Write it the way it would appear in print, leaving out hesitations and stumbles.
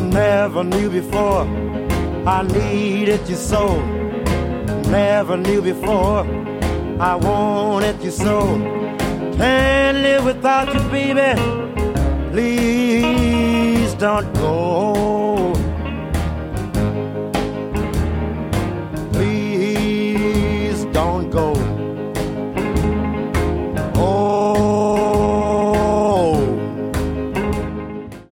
Never knew before I needed you so. Never knew before I wanted you so. Can't live without you, baby. Please don't go.